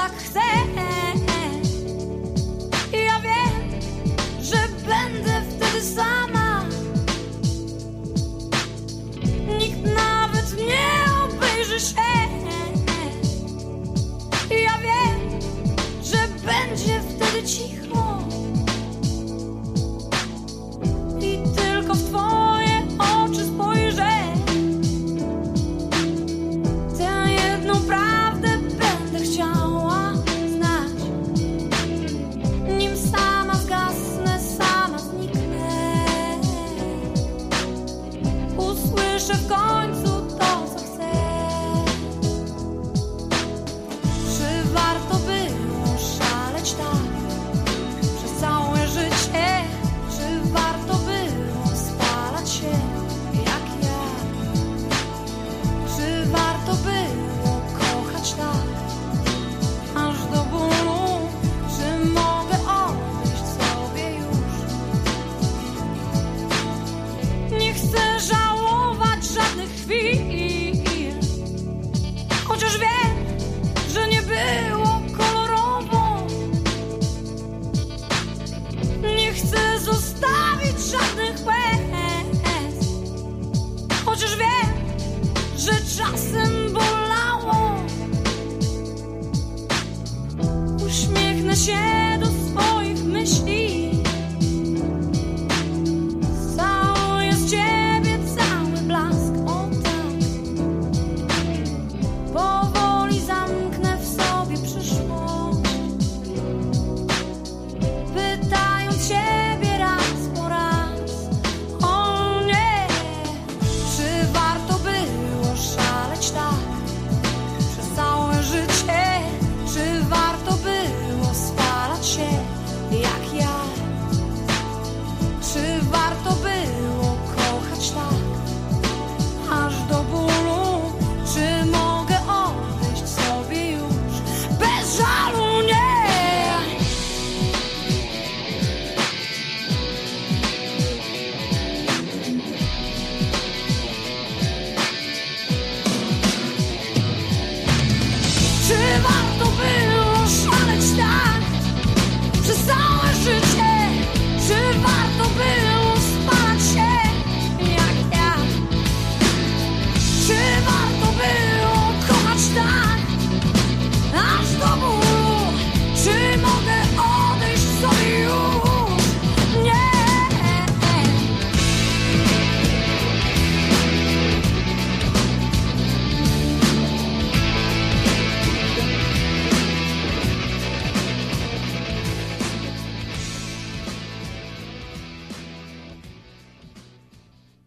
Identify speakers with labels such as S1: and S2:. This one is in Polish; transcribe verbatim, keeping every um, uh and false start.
S1: tak chcę. Ja wiem, że będę wtedy sama. Nikt nawet nie obejrzy się. Ja wiem, że będzie wtedy cicho. I tylko w twoje oczy spojrzę. Tę jedną prawdę będę chciała znać. Nim sama zgasnę, sama zniknę. Usłyszę w końcu to, co chcę. Czy warto było szaleć tak przez całe życie? Czy warto było spalać się jak ja? Czy warto było kochać tak aż do bólu? Czy mogę odejść sobie już? Nie chcę żałować żadnych chwil, chociaż wiem, że nie było kolorowo. Nie chcę zostawić żadnych łez, chociaż wiem, że czasem bolało. Uśmiechnę się do swoich myśli. Całuję z ciebie cały blask, o tak. Powoli zamknę w sobie przyszłość, pytając siebie raz po raz, o nie. Czy warto było szaleć tak przez całe życie? Czy warto było spalać się jak ja? Czy warto było kochać tak aż do bólu? Czy mogę odejść sobie już bez żalu? Nie! Czy warto było szaleć tak przez całe życie? Czy warto było spalać się jak ja? Czy warto było kochać tak aż do bólu?